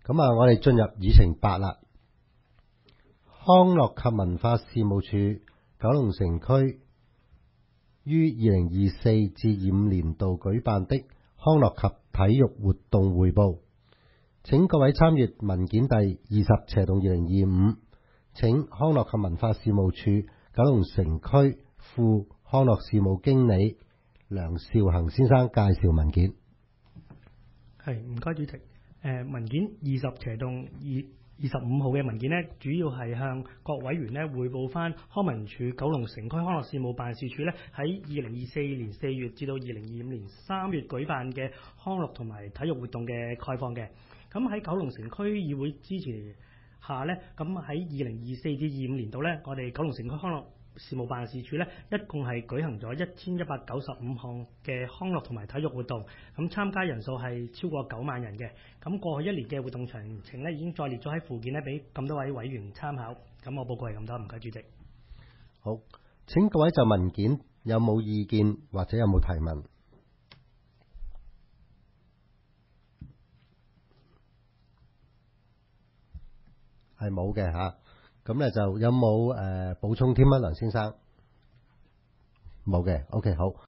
咁啊，我哋進入議程8啦。康樂及文化事務處九龍城區於2024至25年度舉辦的康樂及體育活動匯報，請各位參閱文件第20/2025，請康樂及文化事務處九龍城區副康樂事務經理梁兆恒先生介紹文件。 係，唔該主席。文件20/25號嘅文件呢，主要係向各委員呢匯報翻康文署九龍城區康樂事務辦事處呢喺2024年4月至到2025年3月舉辦嘅康樂同埋體育活動嘅概況嘅。咁喺九龍城區議會支持下呢，咁喺2024至25年度呢，我哋九龍城區康樂事務辦事處呢，一共係舉行咗1195項嘅康樂同埋體育活動，咁參加人數係超過9萬人嘅。咁過去一年嘅活動詳情呢，已經再列咗喺附件呢，俾咁多位委員參考。咁我報告係咁多，唔該主席。 好，請各位就文件有冇意見或者有冇提問？係冇嘅吓。咁咧就有冇補充添啊，梁先生？冇嘅，OK，好。